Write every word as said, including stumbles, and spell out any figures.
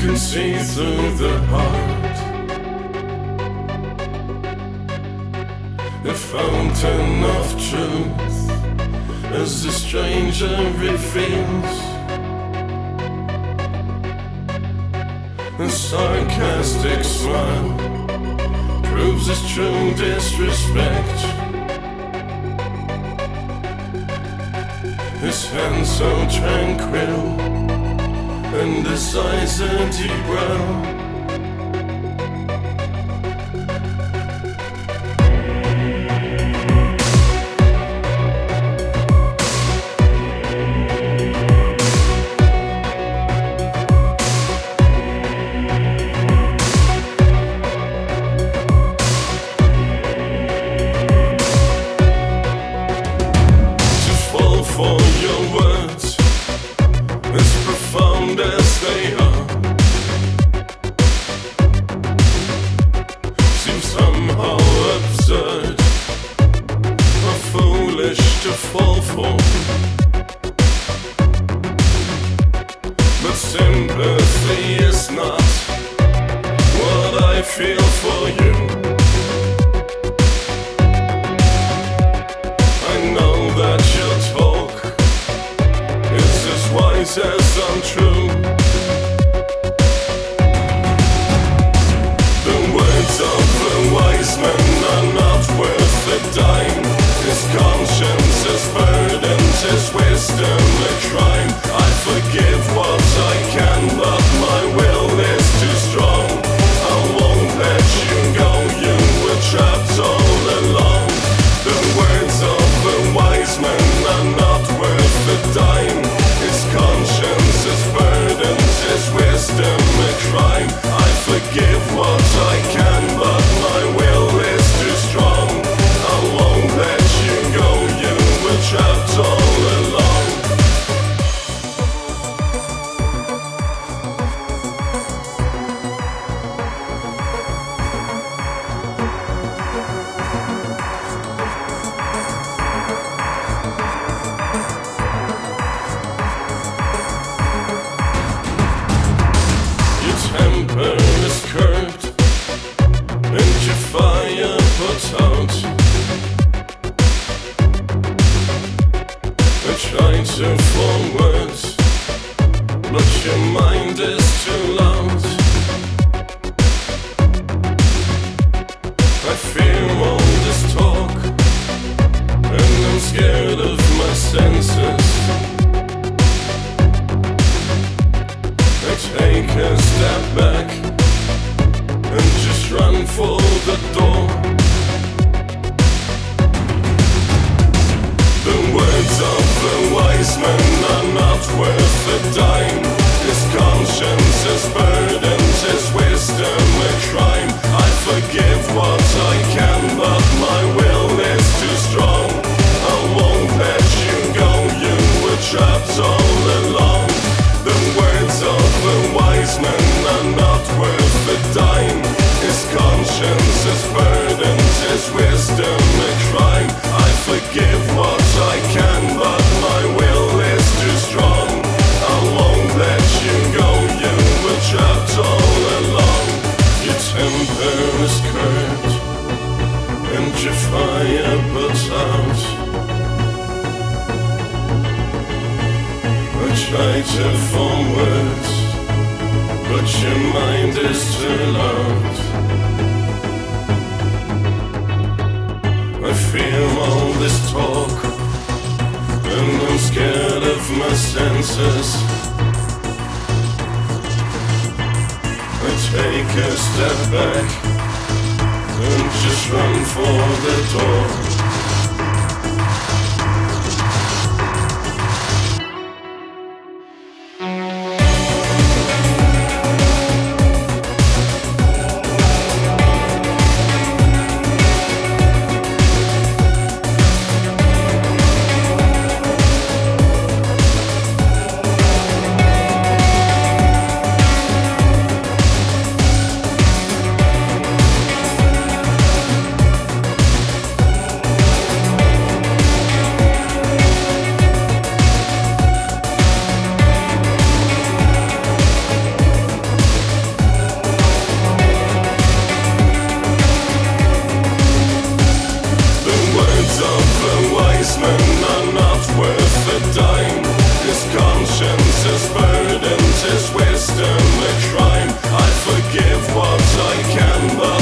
see through the heart. The fountain of truth, as the stranger reveals. A sarcastic smile proves his true disrespect. His hands so tranquil, and his eyes a deep brown. For your words, as profound as they are, seem somehow absurd or foolish to fall for. But sympathy is not what I feel for you. I know that you're talk is as wise as untrue. The words of the wise men are not worth a dime. His conscience is burdened, his wisdom a crime. I forgive what I can, but my will is too strong. I won't let you go, you were trapped all along. The words of the wise men are not worth a dime. His conscience is burdened, his wisdom a crime. I forgive what I can, but my will is too strong. I won't let you go, you were trapped all along. Temper is curbed and your fire put out. I try to form words, but your mind is too loud. I fear all this talk, and I'm scared of my senses. I take a step back and just run for the door. The words of the wise men are not worth a dime. His conscience is burdened, his wisdom a crime. I forgive what I can, but my will is too strong. I won't let you go, you were trapped all along. The words of the wise men are not worth a dime. His conscience is burdened, his wisdom a crime. I forgive what I can, but my will is too strong. I won't let you go, you were trapped all along. Your temper is curbed and your fire puts out. I try to form words, but your mind is too loud. I feel all this talk, and I'm scared of my senses. I take a step back and just run for the door. wise men are not worth a dime. His conscience is burdened, his wisdom a crime. I forgive what I can, but